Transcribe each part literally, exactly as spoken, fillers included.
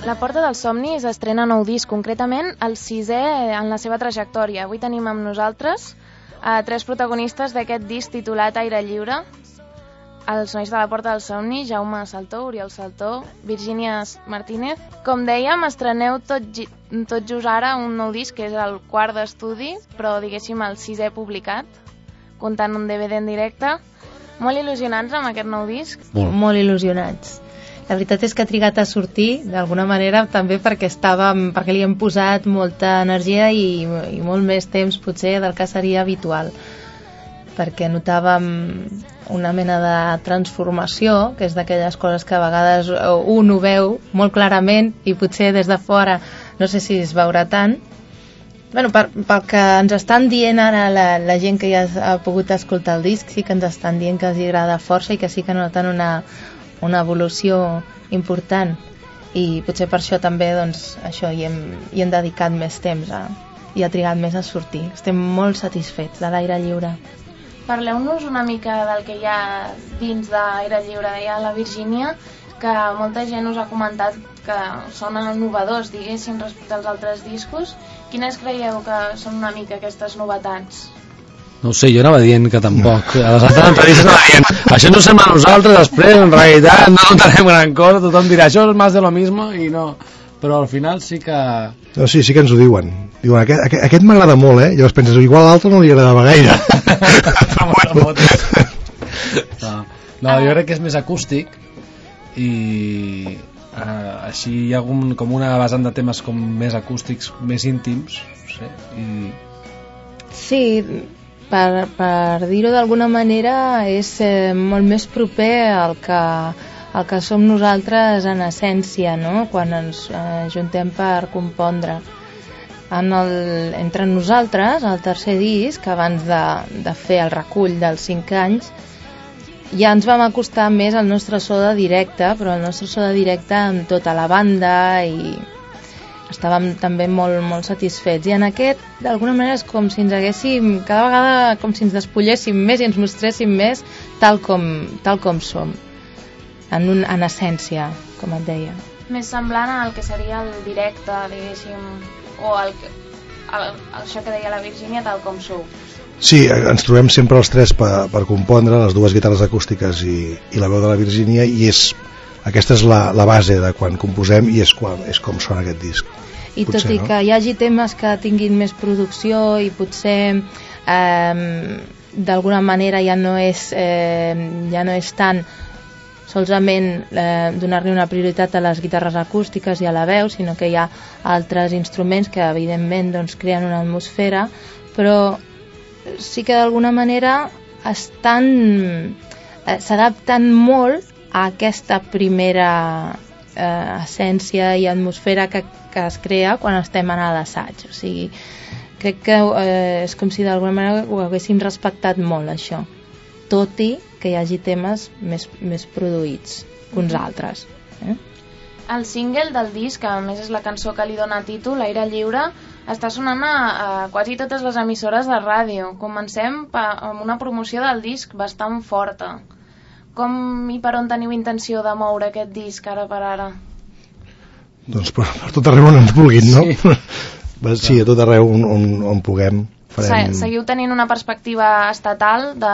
La Porta dels Somnis estrena nou disc, concretament el sisè en la seva trajectòria. Avui tenim amb nosaltres a tres protagonistes d'aquest disc titulat Aire Lliure. Els nois de la Porta dels Somnis, Jaume Saltó, Oriol Saltó, Virgínia Martínez. Com dèiem, estreneu tot, tot just ara un nou disc, que és el quart d'estudi, però diguéssim el sisè publicat, comptant un D V D en directe. Molt il·lusionats amb aquest nou disc? Molt, Molt il·lusionats. La veritat és que ha trigat a sortir, d'alguna manera, també perquè estàvem, perquè li hem posat molta energia i, i molt més temps, potser, del que seria habitual. Perquè notàvem una mena de transformació, que és d'aquelles coses que a vegades un ho veu molt clarament i potser des de fora no sé si es veurà tant. Bueno, per, pel que ens estan dient ara la, la gent que ja ha pogut escoltar el disc, sí que ens estan dient que els agrada força i que sí que noten una, una evolució important, i potser per això també doncs, això, hi, hem, hi hem dedicat més temps a, i ha trigat més a sortir. Estem molt satisfets de l'Aire Lliure. Parleu-nos una mica del que hi ha dins d'Aire Lliure. Deia la Virgínia que molta gent us ha comentat que són innovadors, diguéssim, respecte als altres discos. Quines creieu que són una mica aquestes novetats? No ho sé, jo anava dient que tampoc. A les altres entrevistes anava dient, això no sembla a nosaltres, després en realitat no notarem gran cosa, tothom dirà això és més de lo mismo i no. Però al final sí que... No, sí, sí que ens ho diuen. Diuen, aquest, aquest, aquest m'agrada molt, eh? I llavors penses, igual l'altre no li agradava gaire. no, no, jo crec que és més acústic i uh, així hi ha un, com una vessant de temes com més acústics, més íntims, no sé, i... Sí, per, per dir-ho d'alguna manera és eh, molt més proper al que, al que som nosaltres en essència, no? Quan ens eh, juntem per compondre. En el, entre nosaltres, el tercer disc, abans de, de fer el recull dels cinc anys, ja ens vam acostar més al nostre so de directe, però el nostre so de directe amb tota la banda, i estàvem també molt, molt satisfets. I en aquest, d'alguna manera, és com si ens haguéssim, cada vegada com si ens despulléssim més i ens mostréssim més tal com, tal com som, en, un, en essència, com et deia. Més semblant al que seria el directe, diguéssim, o el, el, el, això que deia la Virgínia, tal com sou. Sí, ens trobem sempre els tres per, per compondre, les dues guitarres acústiques i, i la veu de la Virgínia, i és, aquesta és la, la base de quan composem i és, quan, és com sona aquest disc. I potser, tot i no? Que hi hagi temes que tinguin més producció i potser eh, d'alguna manera ja no és, eh, ja no és tant solament eh, donar-li una prioritat a les guitarres acústiques i a la veu, sinó que hi ha altres instruments que evidentment doncs, creen una atmosfera, però sí que d'alguna manera estan eh, s'adapten molt a aquesta primera eh, essència i atmosfera que, que es crea quan estem en l'assaig. O sigui, crec que eh, és com si d'alguna manera ho haguessin respectat molt, això, tot i que hi hagi temes més, més produïts que uns altres. Eh? El single del disc, que a més és la cançó que li dona títol, Aire Lliure, està sonant a, a quasi totes les emissores de ràdio. Comencem pa, amb una promoció del disc bastant forta. Com i per on teniu intenció de moure aquest disc ara per ara? Doncs per, per tot arreu on ens vulguin, no? Sí, sí, a tot arreu on, on, on puguem. Farem... Seguiu tenint una perspectiva estatal de...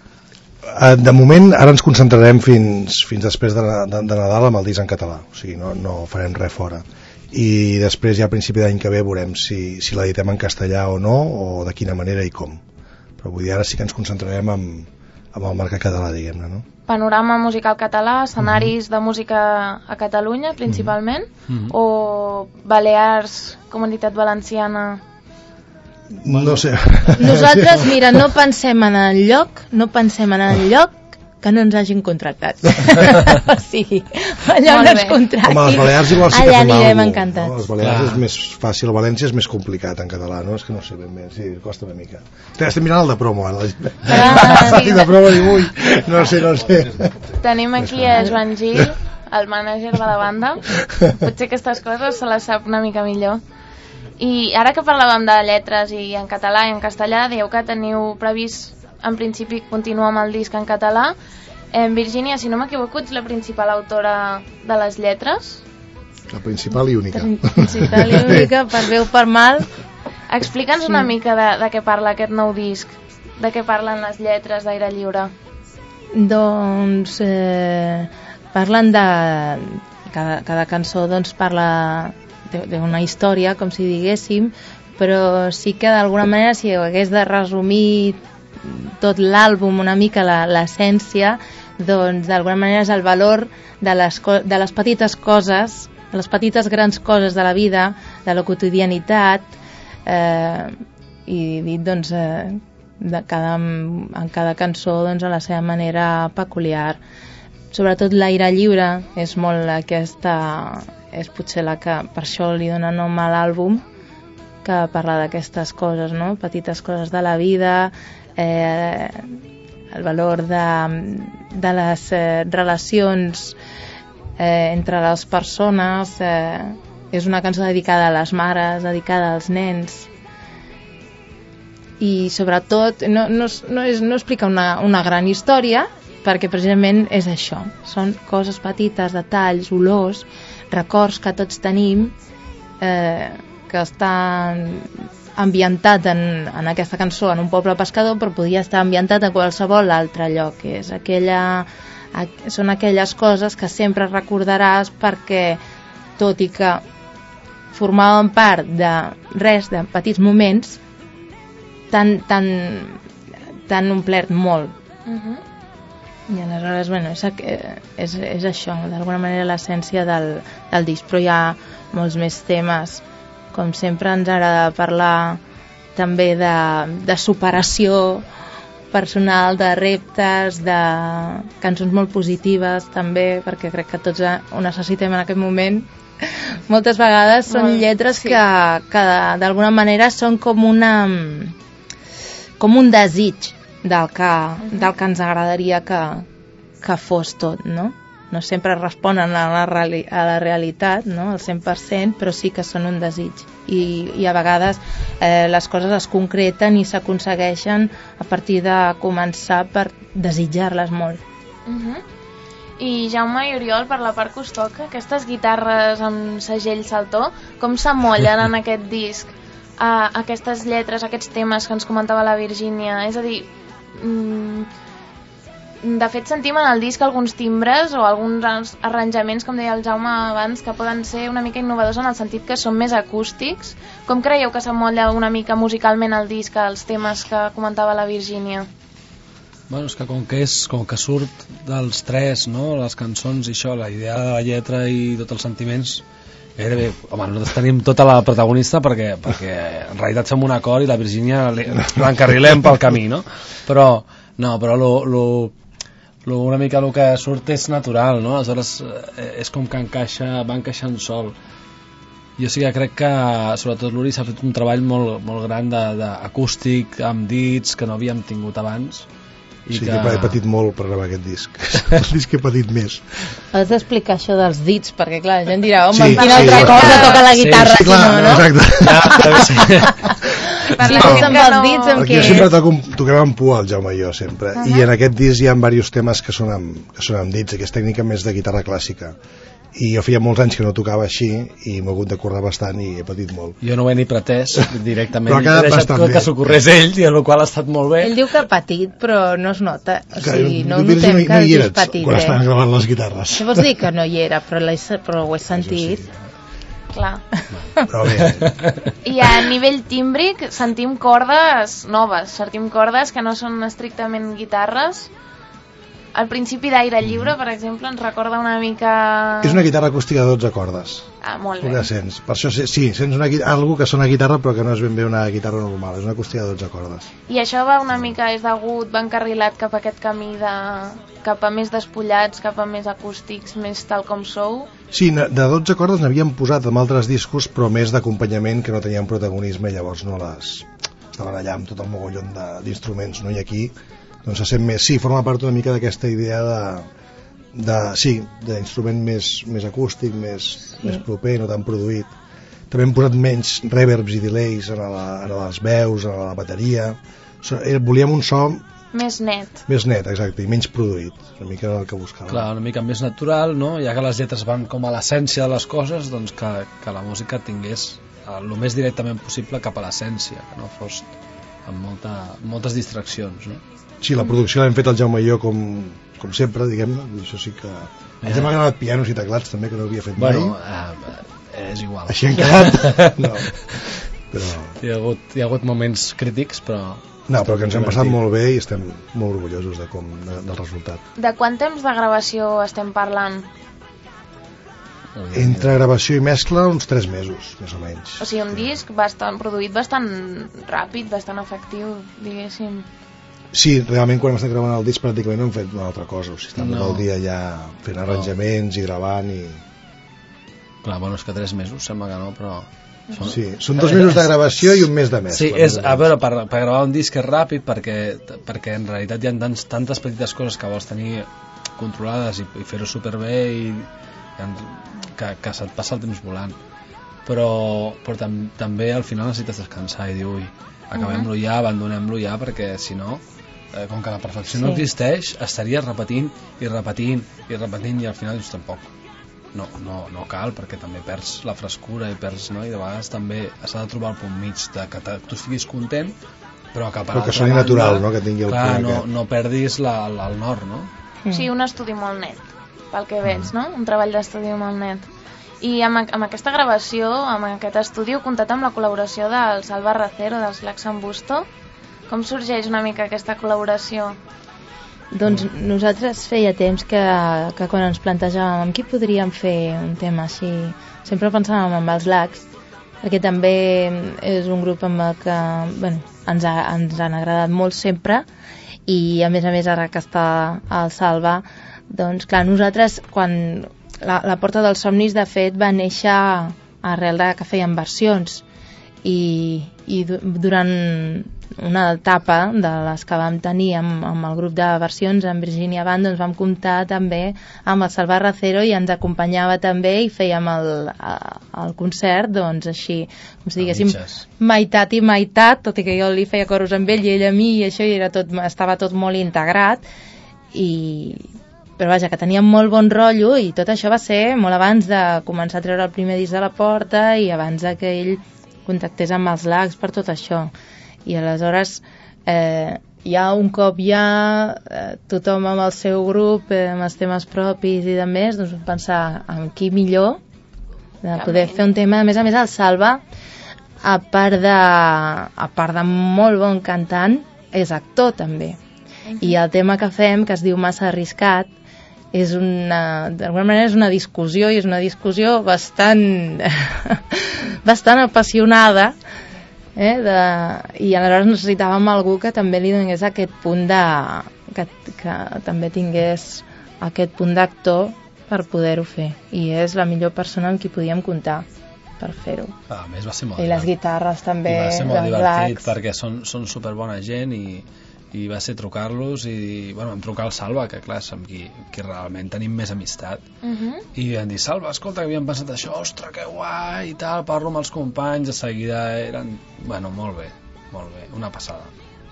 De moment, ara ens concentrarem fins, fins després de, de, de Nadal amb el disc en català, o sigui, no, no farem res fora. I després ja a principi d'any que ve veurem si, si l'editem en castellà o no, o de quina manera i com. Però vull dir, ara sí que ens concentrarem amb, amb el mercat català, diguem-ne, no? Panorama musical català, escenaris mm-hmm. de música a Catalunya, principalment, mm-hmm. o Balears, Comunitat Valenciana... No sé. Nosaltres, mira, no pensem en el lloc, no pensem en el lloc que no ens hagin contractat. O sigui, allà on ens contractin. Home, les Balears igual sí que allà fem anirem alguna encantats. No? Les Balears Clar. És més fàcil, València és més complicat en català, no? És que no sé ben bé, sí, costa una mica. Estem mirant el de promo, ara. Ah, sí. De promo i ui, no sé, no sé. Tenim aquí a Joan Gil, el mànager de la banda. Potser aquestes coses se les sap una mica millor. I ara que parlàvem de lletres i en català i en castellà, dieu que teniu previst en principi continuar amb el disc en català. Eh, Virgínia, si no m'equivoco, ets la principal autora de les lletres? La principal i única. Principal i única, per bé o per mal. Explica'ns una mica de, de què parla aquest nou disc, de què parlen les lletres d'Aire Lliure. Doncs eh, parlen de... Cada, cada cançó doncs, parla d'una història, com si diguéssim, però sí que d'alguna manera, si hagués de resumir tot l'àlbum una mica, l'essència, doncs d'alguna manera és el valor de les, de les petites coses, de les petites grans coses de la vida, de la quotidianitat, eh, i dit doncs, eh, de cada, en cada cançó doncs, a la seva manera peculiar. Sobretot l'Aire Lliure és molt aquesta, és potser la que per això li dona nom a l'àlbum, que parla d'aquestes coses, no? Petites coses de la vida, eh, el valor de, de les eh, relacions eh, entre les persones, eh, és una cançó dedicada a les mares, dedicada als nens, i sobretot no, no, no, és, no explica una, una gran història, perquè precisament és això, són coses petites, detalls, olors, records que tots tenim, eh, que estan ambientat en, en aquesta cançó en un poble pescador, però podria estar ambientat en qualsevol altre lloc. És aquella, són aquelles coses que sempre recordaràs perquè, tot i que formaven part de res, de petits moments, t'han t'han omplert molt. Uh-huh. I aleshores, bueno, és, és, és això, d'alguna manera l'essència del, del disc, però hi ha molts més temes. Com sempre ens agrada parlar també de, de superació personal, de reptes, de cançons molt positives també, perquè crec que tots ho necessitem en aquest moment. Moltes vegades són molt, lletres sí. que, que d'alguna manera són com una com un desig del que, del que ens agradaria que, que fos tot, no? No sempre responen a la, reali a la realitat, no? Al cent per cent, però sí que són un desig. I, i a vegades eh, les coses es concreten i s'aconsegueixen a partir de començar per desitjar-les molt. Uh-huh. I Jaume i Oriol, per la part que us toca, aquestes guitarres amb segell saltó, com s'amollen en aquest disc? Uh, aquestes lletres, aquests temes que ens comentava la Virgínia, és a dir, mm, de fet sentim en el disc alguns timbres o alguns arranjaments, com deia el Jaume abans, que poden ser una mica innovadors en el sentit que són més acústics. Com creieu que s'amolla una mica musicalment el disc als temes que comentava la Virgínia? Bueno, és que com que, és, com que surt dels tres, no? Les cançons i això, la idea de la lletra i tots els sentiments, gairebé, home, nosaltres tenim tota la protagonista perquè, perquè en realitat som un acord i la Virgínia l'encarrilem pel camí, no? Però, no, però lo, lo, lo, una mica el que surt és natural, no? Aleshores és com que encaixa, va encaixant sol. Jo sí que crec que, sobretot l'Uri, s'ha fet un treball molt, molt gran d'acústic, amb dits, que no havíem tingut abans. I sí, que he patit molt per gravar aquest disc. El disc he patit més. Has d'explicar això dels dits, perquè clar, la gent dirà, home, sí, quina sí, altra sí, cosa toca la guitarra, sí, sí, clar, si no, no? Exacte. Ja, sí. Si no és amb els dits, amb què jo sempre toco, toquem amb pua, el Jaume i jo, sempre. Uh -huh. I en aquest disc hi ha diversos temes que són amb, que són amb dits, aquesta tècnica més de guitarra clàssica. I jo feia molts anys que no tocava així i m'he hagut de currar bastant i he patit molt. Jo no ho he ni pretès directament, he deixat que, que s'ocorrés ell, i el qual ha estat molt bé. Ell diu que ha patit, però no es nota, o sigui, no notem notem no, que no hagis patit, quan eh? estaven gravant les guitarres. Això vols dir que no hi era, però, però ho he sentit. Sí. Clar. Però bé. I a nivell tímbric sentim cordes noves, sentim cordes que no són estrictament guitarres. Al principi d'Aire Lliure, per exemple, ens recorda una mica... És una guitarra acústica de dotze cordes. Ah, molt bé. Que sents. Per això sí, sents una, algú que sona guitarra però que no és ben bé una guitarra normal, és una acústica de dotze cordes. I això va una mica, és degut, va encarrilat cap a aquest camí de... cap a més despullats, cap a més acústics, més tal com sou? Sí, de dotze cordes n'havíem posat amb altres discos, però més d'acompanyament que no tenien protagonisme, llavors no les... estaven allà amb tot el mogollon d'instruments, no? I aquí doncs se sent més, sí, forma part una mica d'aquesta idea de, de sí, d'instrument més, més acústic, més, sí. més proper, no tan produït. També hem posat menys reverbs i delays en, la, en les veus, en la bateria. So, volíem un so Més net. Més net, exacte, i menys produït, una mica el que buscava. Clar, una mica més natural, no? Ja que les lletres van com a l'essència de les coses, doncs que, que la música tingués el més directament possible cap a l'essència, que no fos amb molta, moltes distraccions, no? Sí, la producció l'hem fet el Jaume i jo com, com sempre, diguem-ne, això sí que... Ens hem agradat pianos i teclats també, que no havia fet bueno, mai. Bueno, eh, és igual. Així han quedat? No. Però... Hi ha hagut, hi ha hagut moments crítics, però... No, però que ens hem passat molt bé i estem molt orgullosos de com, de, del resultat. De quant temps de gravació estem parlant? Entre gravació i mescla, uns tres mesos, més o menys. O sigui, un disc bastant produït, bastant ràpid, bastant efectiu, diguéssim. Sí, realment quan estem gravant el disc pràcticament no hem fet una altra cosa, o sigui, estem no. tot el dia ja fent arranjaments no. i gravant i... Clar, bueno, és que tres mesos sembla que no, però... Són... Sí, són dos mesos de gravació i un mes de mescla. Sí, és, a veure, per, per gravar un disc és ràpid perquè, perquè en realitat hi ha tants, tantes petites coses que vols tenir controlades i, i fer-ho superbé i, i que, que se't passa el temps volant. Però, però tam, també al final necessites descansar i dir, ui, acabem-lo ja, abandonem-lo ja, perquè si no, eh, com que la perfecció sí. no existeix, estaries repetint i repetint i repetint i al final dius tampoc. No, no, no cal, perquè també perds la frescura i perds, no? I de vegades també s'ha de trobar el punt mig de que tu estiguis content però que per però que altra soni banda, natural, no? Que tingui el clar, punt no, aquest. No perdis la, la, el nord, no? Mm. Sí, un estudi molt net, pel que veig, no? Un treball d'estudi molt net. I amb, amb aquesta gravació, amb aquest estudi, heu comptat amb la col·laboració del Salva Racero, dels Laxambusto. Com sorgeix una mica aquesta col·laboració? Doncs nosaltres feia temps que, que quan ens plantejàvem amb qui podríem fer un tema així, sempre pensàvem amb els Lax, perquè també és un grup amb el que bueno, ens, ha, ens han agradat molt sempre i a més a més ara que està al Salva, doncs clar, nosaltres quan la, la Porta dels Somnis de fet va néixer arrel de que feien versions i, i durant una etapa de les que vam tenir amb, amb el grup de versions amb Virginia Band, doncs vam comptar també amb el Salva Racero i ens acompanyava també i fèiem el, el concert doncs així, com si diguéssim meitat i meitat, tot i que jo li feia coros amb ell i ell a mi i això i era tot, estava tot molt integrat i però vaja, que teníem molt bon rotllo i tot això va ser molt abans de començar a treure el primer disc de la Porta i abans de que ell contactés amb els Lax per tot això i aleshores eh, ja un cop ja eh, tothom amb el seu grup eh, amb els temes propis i de més doncs pensar en qui millor de poder fer un tema, a més a més el Salva a part de a part de molt bon cantant és actor també uh-huh. i el tema que fem que es diu Massa arriscat és una, d'alguna manera és una discussió i és una discussió bastant bastant apassionada eh, de, i aleshores necessitàvem algú que també li donés aquest punt de que, que també tingués aquest punt d'actor per poder-ho fer i és la millor persona amb qui podíem comptar per fer-ho. A més va ser molt i les guitarres també i va ser molt divertit Lax. Perquè són, són superbona gent i i va ser trucar-los i bueno, vam trucar al Salva, que clar, és amb qui, qui realment tenim més amistat uh-huh. i vam dir, Salva, escolta, que havíem pensat això, ostres, que guai i tal, parlo amb els companys, de seguida eren, bueno, molt bé molt bé, una passada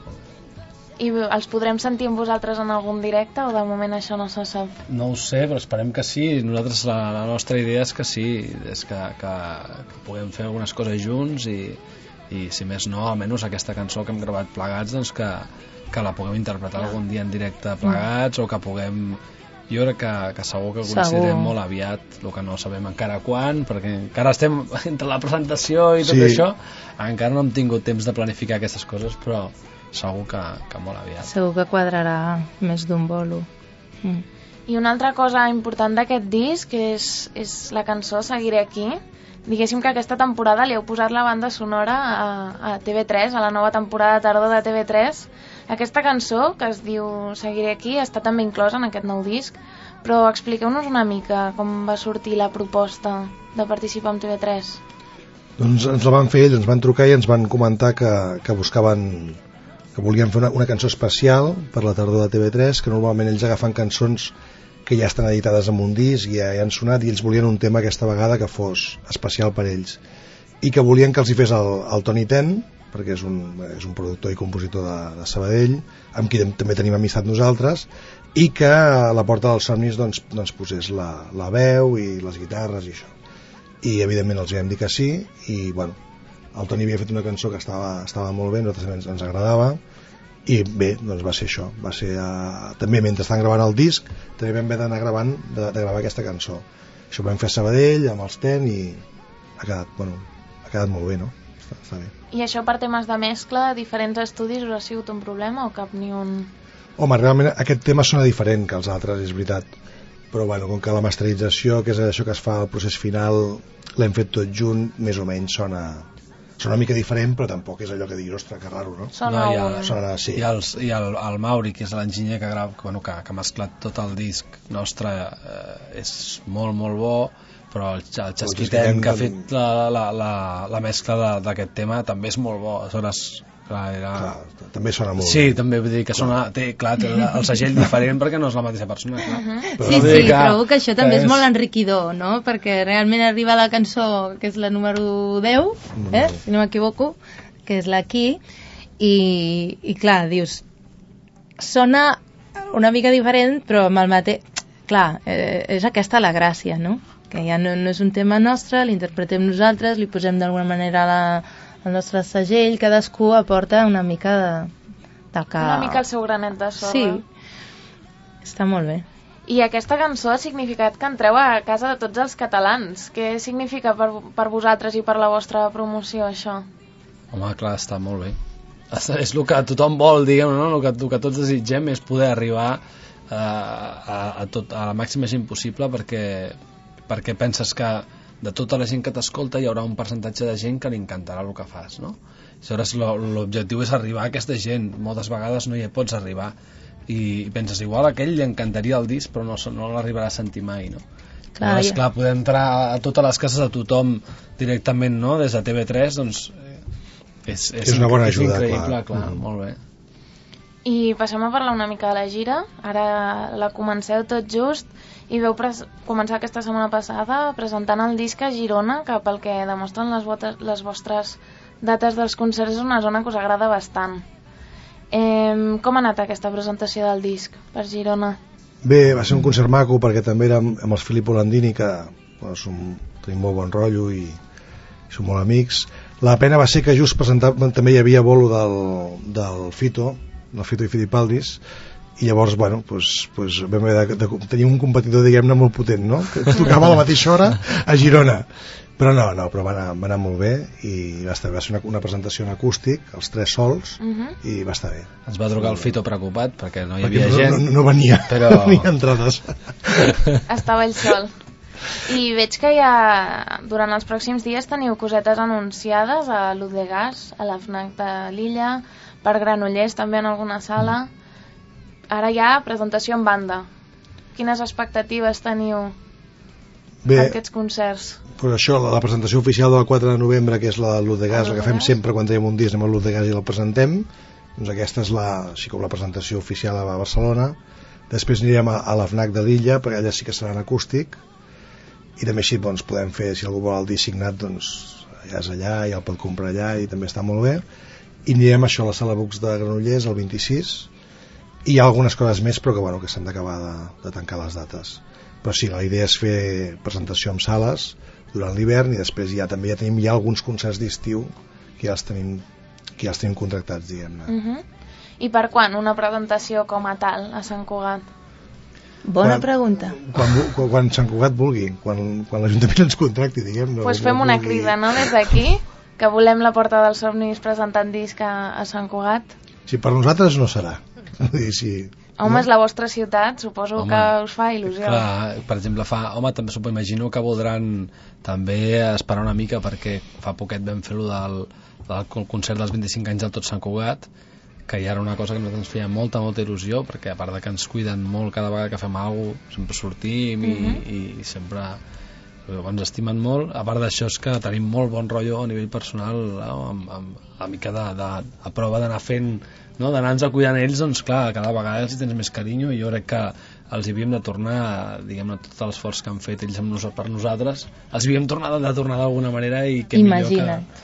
I els podrem sentir amb vosaltres en algun directe o de moment això no se sap? No ho sé, però esperem que sí nosaltres la, la nostra idea és que sí és que, que, que puguem fer algunes coses junts i, i si més no, almenys aquesta cançó que hem gravat plegats, doncs que que la puguem interpretar no. algun dia en directe plegats mm. o que puguem jo crec que, que segur que considerem segur. Molt aviat el que no sabem encara quan perquè encara estem entre la presentació i tot sí. això, encara no hem tingut temps de planificar aquestes coses però segur que, que molt aviat segur que quadrarà més d'un bolo mm. I una altra cosa important d'aquest disc és, és la cançó Seguiré aquí. Diguéssim que aquesta temporada li heu posat la banda sonora a, a T V tres, a la nova temporada de tardor de T V tres. Aquesta cançó, que es diu Seguiré aquí, està també inclosa en aquest nou disc, però expliqueu-nos una mica com va sortir la proposta de participar en T V tres. Doncs ens la van fer ells, ens van trucar i ens van comentar que, que buscaven, que volien fer una, una cançó especial per la tardor de T V tres, que normalment ells agafen cançons que ja estan editades en un disc i ja, ja han sonat i ells volien un tema aquesta vegada que fos especial per ells i que volien que els hi fes el, el Toni Ten perquè és un, és un productor i compositor de, de Sabadell, amb qui també tenim amistat nosaltres, i que a la Porta dels Somnis doncs, doncs posés la, la veu i les guitarres i això. I evidentment els vam dir que sí, i bueno, el Toni havia fet una cançó que estava, estava molt bé, a nosaltres ens, ens agradava, i bé, doncs va ser això, va ser uh, també mentre estan gravant el disc també vam haver d'anar gravant, de, de gravar aquesta cançó. Això ho vam fer a Sabadell amb els Ten i ha quedat, bueno, ha quedat molt bé, no? Està, està bé. I això per temes de mescla, diferents estudis, us ha sigut un problema o cap ni un... Home, realment aquest tema sona diferent que els altres, és veritat, però bueno, com que la masterització, que és això que es fa al procés final, l'hem fet tot junt, més o menys sona... Sona una mica diferent, però tampoc és allò que diguis, ostres, que raro, no? Sona no, un... Sona, sí. I, els, i el, el Mauri, que és l'enginyer que, gra... bueno, que, que ha mesclat tot el disc nostre, eh, és molt, molt bo, però el, el Xasquitem, que ha fet la, la, la, la mescla d'aquest tema, també és molt bo. Aleshores, clar, era... clar, també sona molt sí, bé. també vull dir que sona, té, clar, té el segell diferent perquè no és la mateixa persona, clar. Uh -huh. Però sí, sí, que, trobo que això també que és molt enriquidor, no? Perquè realment arriba la cançó que és la número deu, eh? Si no m'equivoco, que és l'Aquí, i, i clar, dius, sona una mica diferent, però amb el mateix... Clar, eh, és aquesta la gràcia, no? Que ja no, no és un tema nostre, l'interpretem nosaltres, li posem d'alguna manera la, el nostre segell, cadascú aporta una mica de, del que... Una mica el seu granet de sorra. Sí, està molt bé. I aquesta cançó ha significat que entreu a casa de tots els catalans. Què significa per, per vosaltres i per la vostra promoció, això? Home, clar, està molt bé. És el que tothom vol, diguem, no? El que, el que tots desitgem és poder arribar eh, a, a, tot, a la màxima gent possible, perquè, perquè penses que de tota la gent que t'escolta hi haurà un percentatge de gent que li encantarà el que fas, no? Aleshores, l'objectiu és arribar a aquesta gent. Moltes vegades no hi pots arribar i penses, igual a aquell li encantaria el disc, però no, no l'arribarà a sentir mai, no? Clar, Llavors, ja. clar, poder entrar a totes les cases de tothom directament, no? Des de T V tres, doncs és, és, és una bona és ajuda, increïble, clar, clar, mm. molt bé. I passem a parlar una mica de la gira. Ara la comenceu tot just i veu començar aquesta setmana passada presentant el disc a Girona, que pel que demostren les, botes, les vostres dates dels concerts és una zona que us agrada bastant. Eh, com ha anat aquesta presentació del disc per Girona? Bé, va ser un concert maco perquè també érem amb els Filippo Landini, que bueno, som, tenim molt bon rotllo i, i som molt amics. La pena va ser que just presentàvem, també hi havia bolo del, del Fito, del Fito i Fitipaldis, i llavors, bueno, pues, pues vam haver de, de, de tenir un competidor, diguem-ne, molt potent, no? Que tocava a la mateixa hora a Girona. Però no, no, però va anar, va anar molt bé i va, estar, va ser una, una presentació en acústic, els tres sols, uh -huh. i va estar bé. Ens va trucar el Fito preocupat perquè no hi perquè havia no, gent. No, no, no venia, però... no venia entrades. Estava ell sol. I veig que ja durant els pròxims dies teniu cosetes anunciades a l'U de Gas, a la FNAC de l'Illa, per Granollers també en alguna sala. Ara ja presentació en banda. Quines expectatives teniu Bé, per aquests concerts? Però això, la, la presentació oficial del quatre de novembre, que és la de l'U de Gas, la que fem sempre quan tenim un disc, anem a l'U de Gas i la presentem, doncs aquesta és la, així com la presentació oficial a Barcelona. Després anirem a, a la FNAC de l'Illa, perquè allà sí que serà en acústic, i també així doncs, podem fer, si algú vol el disc signat, doncs ja és allà, ja el pot comprar allà i també està molt bé. I anirem això a la Sala Bux de Granollers el vint-i-sis, i hi ha algunes coses més, però que, bueno, que s'han d'acabar de, de tancar les dates. Però sí, la idea és fer presentació en sales durant l'hivern, i després ja també ja tenim ja alguns concerts d'estiu que ja els tenim, que ja els tenim contractats, diguem-ne. Uh -huh. I per quan una presentació com a tal a Sant Cugat? Bona quan, pregunta. Quan, quan, quan Sant Cugat vulgui, quan, quan l'Ajuntament ens contracti, diguem. Doncs pues fem una vulgui... crida, no?, des d'aquí, que volem la Porta dels Somnis presentant disc a, a Sant Cugat. Sí, per nosaltres no serà. Sí. Home, no? És la vostra ciutat, suposo home, que us fa il·lusió. Clar, per exemple, fa, home, també suposo, imagino que voldran també esperar una mica, perquè fa poquet vam fer-lo del, del concert dels vint-i-cinc anys del Tot Sant Cugat, que ja era una cosa que a nosaltres ens feia molta, molta il·lusió, perquè a part de que ens cuiden molt cada vegada que fem alguna cosa, sempre sortim i, uh -huh. i, i sempre ens estimen molt. A part d'això és que tenim molt bon rotllo a nivell personal, no? amb, amb la mica de, de, a prova d'anar fent, no? d'anar-nos cuidant ells, doncs clar, cada vegada els tens més carinyo, i jo crec que els havíem de tornar, diguem-ne, tot l'esforç que han fet ells amb nos, per nosaltres, els havíem tornat de tornar d'alguna manera, i que Imagina't. millor que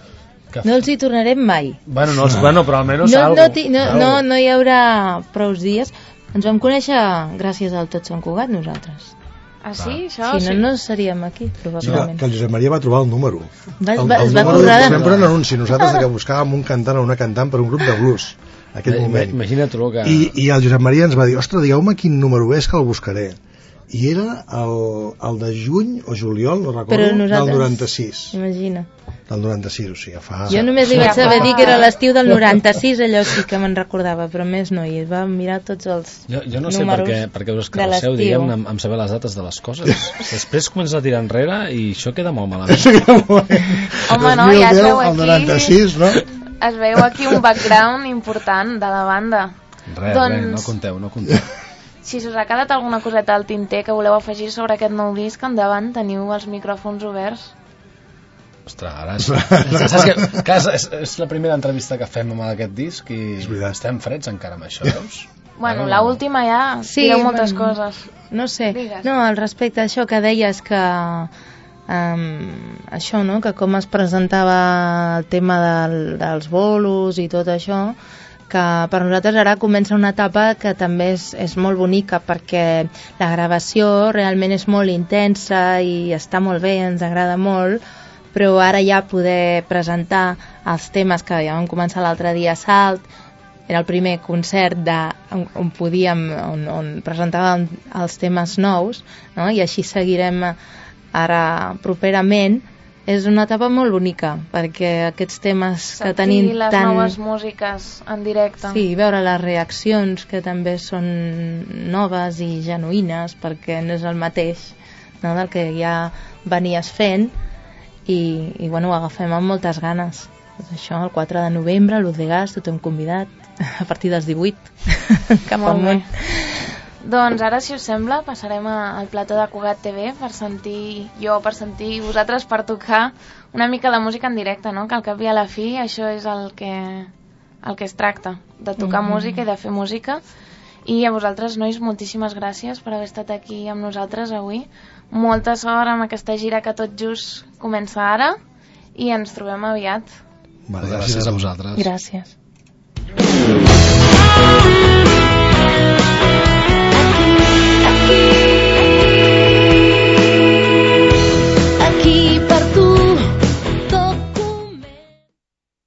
Que... No els hi tornarem mai. Bueno, no, els, bueno però almenys no, algo. No, ti, no, no, no hi haurà prous dies. Ens vam conèixer gràcies al Tots Sant Cugat, nosaltres. Ah, sí? Això, si no, sí. no seríem aquí, probablement. Sí, que el Josep Maria va trobar el número. Va, el, va, el es va número currar... Sempre un anunci, nosaltres que buscàvem un cantant o una cantant per un grup de blues. Aquell moment. Imagina't-ho que... I, I el Josep Maria ens va dir, ostres, digueu-me quin número és que el buscaré. I era el, el de juny o juliol, no recordo, nosaltres... del noranta-sis. Imagina. Del noranta-sis, o sigui, fa... Jo només li vaig saber dir que era l'estiu del noranta-sis, allò sí que me'n recordava, però més no, i va mirar tots els jo, jo no sé per què, per què us escarrasseu, diguem, amb, amb saber les dates de les coses. Després comences a tirar enrere i això queda molt malament. Home, no, ja es veu aquí... El noranta-sis, no? Es veu aquí un background important de la banda. Res, doncs... res, no conteu, no conteu. Si us ha quedat alguna coseta al tinter que voleu afegir sobre aquest nou disc, endavant, teniu els micròfons oberts. Ostres, ara és, saps que, que és, és la primera entrevista que fem amb aquest disc i estem freds encara amb això, veus? Bueno, no. L'última ja sí, direu moltes bueno, coses. No sé, Digues. no, al respecte a això que deies que um, això, no?, que com es presentava el tema del, dels bolos i tot això, que per nosaltres ara comença una etapa que també és, és molt bonica perquè la gravació realment és molt intensa i està molt bé, ens agrada molt, però ara ja poder presentar els temes que ja vam començar l'altre dia a Salt, era el primer concert de, on, on podíem, on, on presentàvem els temes nous, no? I així seguirem ara properament. És una etapa molt bonica, perquè aquests temes sentir que tenim les tan... noves músiques en directe. Sí, veure les reaccions, que també són noves i genuïnes, perquè no és el mateix, no?, del que ja venies fent, i, i bueno, ho agafem amb moltes ganes. Doncs això, el quatre de novembre, Luz de Gas, tothom convidat, a partir dels divuit, cap al món. Doncs ara, si us sembla, passarem al plató de Cugat T V per sentir, jo per sentir vosaltres per tocar una mica la música en directe, no? Que al cap i a la fi això és el que, el que es tracta, de tocar mm-hmm. música i de fer música. I a vosaltres, nois, moltíssimes gràcies per haver estat aquí amb nosaltres avui. Molta sort amb aquesta gira que tot just comença ara i ens trobem aviat. Vale, gràcies a vosaltres. Gràcies.